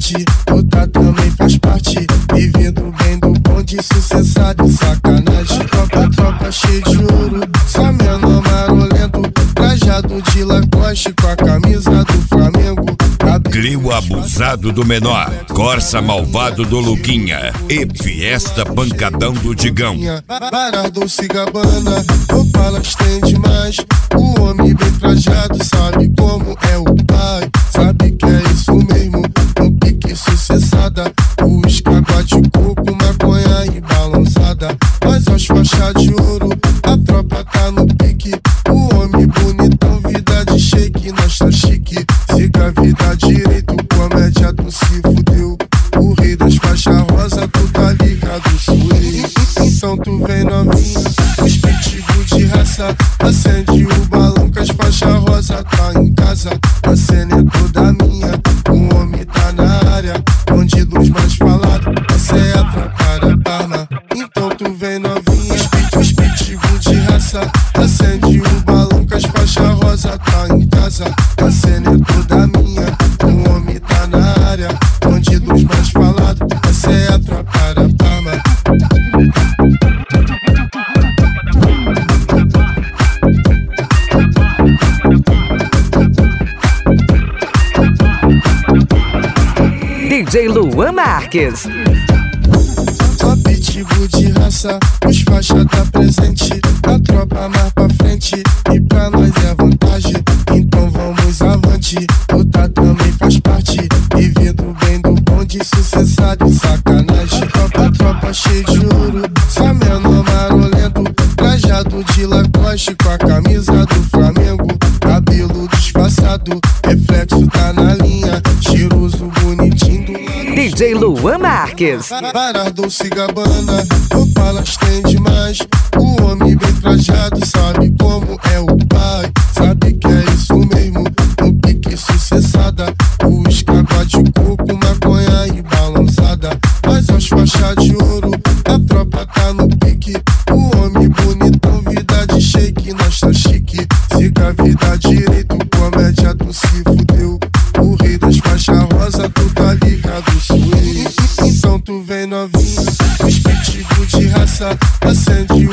presente, outra também faz parte. Vivendo bem do bonde, sucessado e sacanagem. Tropa cheia de ouro, só menor marolento, trajado de Lacoste com a camisa do Flamengo. Grill abusado do menor, Corsa malvado do Luguinha e Fiesta pancadão do Digão. Para Dolce Gabbana, Opalas tem demais. O homem bem trajado sabe como é o pai. Sabe que é isso mesmo, no pique sucessada. O escagua de coco, maconha e balançada. Mas aos faixas de ouro, a tropa tá no pique. O homem bonitão, vida de shake, nós tá chique. Siga a vida direito, comédia tu se fudeu. O rei das faixas rosa, tu tá ligado, suei. Então tu vem novinha, os pitbull de raça. Acende o balão que as faixas rosa tá em casa. A cena é toda minha, o homem tá na área. Bandidos mais falados, essa é a troca da arma. Então tu vem novinha, os pitbull de raça. Acende o balão que as faixas rosa tá em casa. A cena é toda minha, o homem tá na área. Bandidos mais falados, essa é a troca da arma. DJ Luan Marques. Só pitbull de raça, os faixa tá presente. A tropa mais pra frente, e pra nós é vantagem. Então vamos avante, outra também faz parte. Vivendo bem do bonde, sucessado e sacanagem. Tropa cheia de ouro, só menor marolento, trajado de Lacoste com a camisa do Flamengo. Cabelo disfarçado, reflexo tá na linha, cheiroso, bonitinho do lado. DJ Luan Marques. Para Dolce Gabbana, Opalas tem demais. O homem bem trajado sabe como é o pai. Sabe que é isso mesmo, no pique sucessada. O escagua de coco, maconha e balançada. Mas aos faixas de ouro, a tropa tá no pique. O homem bonitão, vida de shake, nós tá chique. Siga a vida direito, comédia tu se fudeu. O rei das faixas rosa, tu tá ligado, suei. Então tu vem novinha, os pitbull de raça. Acende